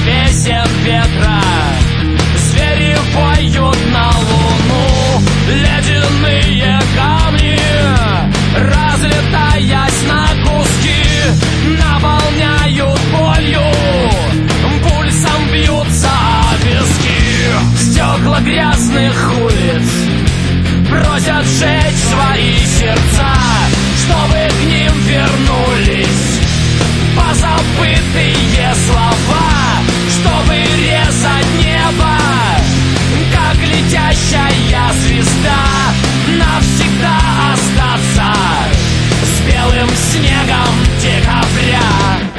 песен ветра. Звери поют на луну, ледяные камни, разлетаясь на куски, наполняют болью, пульсом бьются виски. Стекла грязных улиц просят сжечь свои сердца, чтобы к ним вернулись позабытые слова, чтобы резать небо, как летящая звезда, навсегда остаться с белым снегом декабря.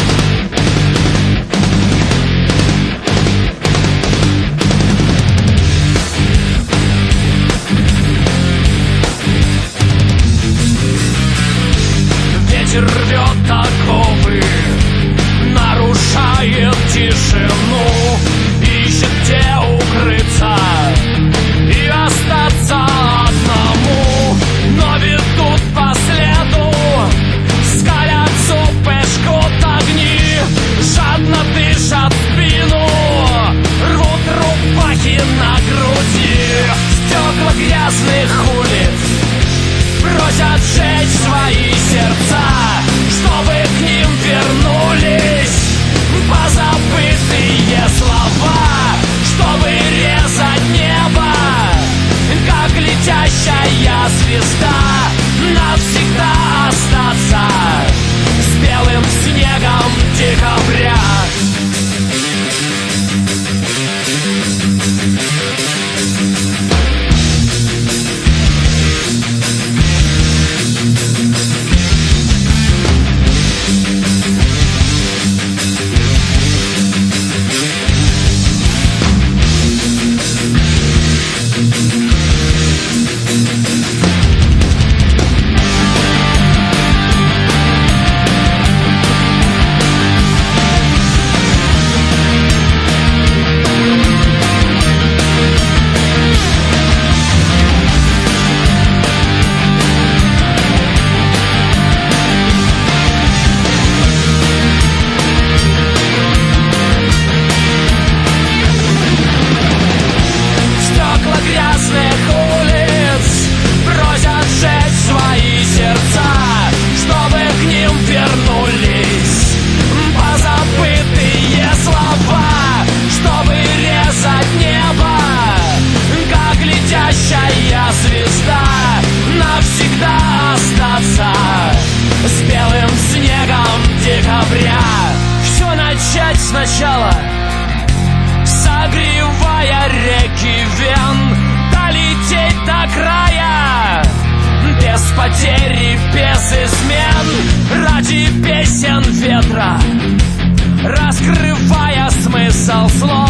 Ветер рвет оковы, нарушает тишину, ищет где укрыться и остаться одному. Но ведут по следу, скалят зубы, жгут огни, жадно дышат в спину, рвут рубахи на груди. Стекла грязных улиц просят сжечь свои сердца, чтобы к ним вернулись позабытые слова, чтобы резать небо, как летящая звезда, навсегда остаться с белым снегом декабря. Звезда, навсегда остаться с белым снегом декабря. Все начать сначала, согревая реки вен, долететь до края без потери, без измен, ради песен ветра, раскрывая смысл слов.